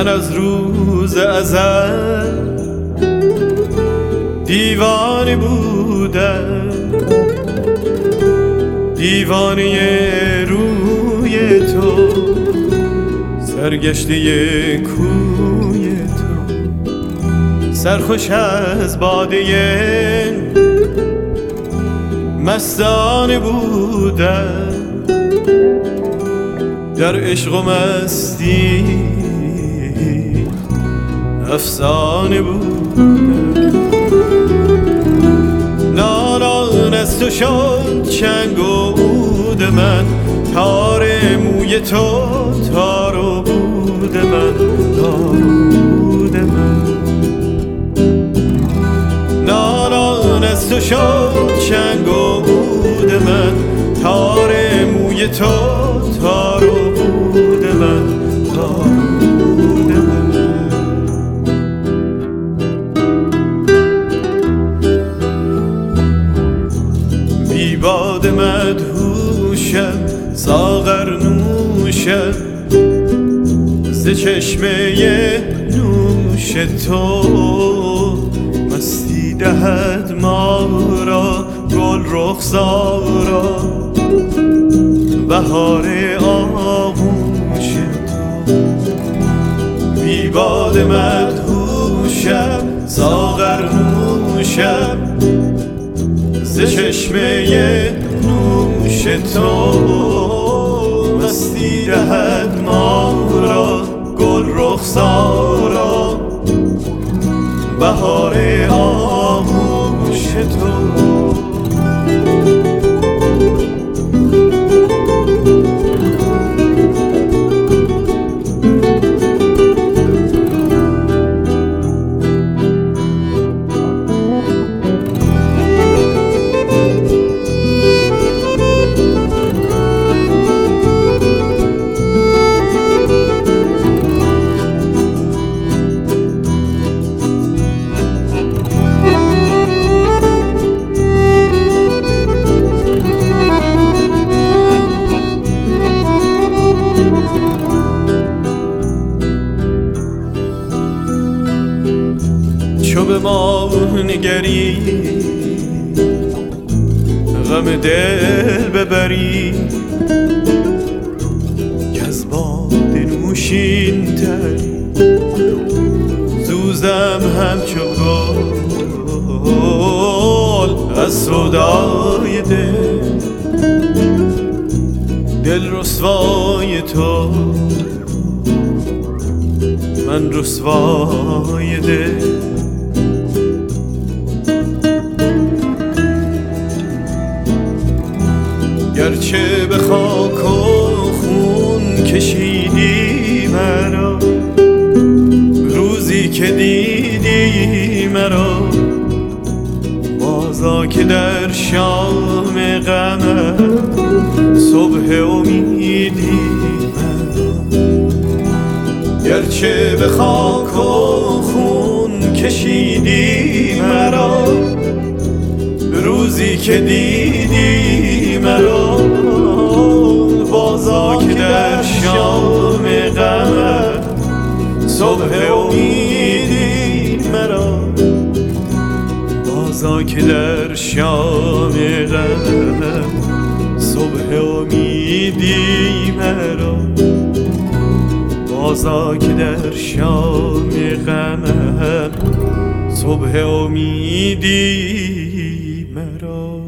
من از روز ازل دیوانه بودم، دیوانه روی تو، سرگشته کوی تو، سرخوش از باده مستانه بودم، در عشق و مستی افسانه بودم. نالان از تو شد چنگ و عود من، تار موی تو تار و بود من، تار و بود من. نالان از تو شد چنگ و عود من، تار موی تو تار و بود من، تار و بود من. بی باد مدهوشم ساغر نوشم، ز چشمه نوش تو مستی دهد ما را گل رخسارا، بهار آغوش تو. بی باد مدهوشم ساغر نوشم، ز چشمه نوش تو مستی دهد ما را گل رخسارا، بهار آغوش تو. چو به ما نگری غم دل ببری، که از باد نوشین تری سوزم همچو گل از سودای دل رسوای تو، من رسوای دل. گرچه به خاک و خون کشیدی مرا، روزی که دیدی مرا، بازا که در شام غمت صبح امیدی مرا. گرچه به خاک و خون کشیدی مرا، روزی که دیدی مرا، بازا که در شام غمت صبح امیدی مرا، بازا که در شام غمت صبح امیدی مرا، بازا که در شام غمت صبح امیدی مرا.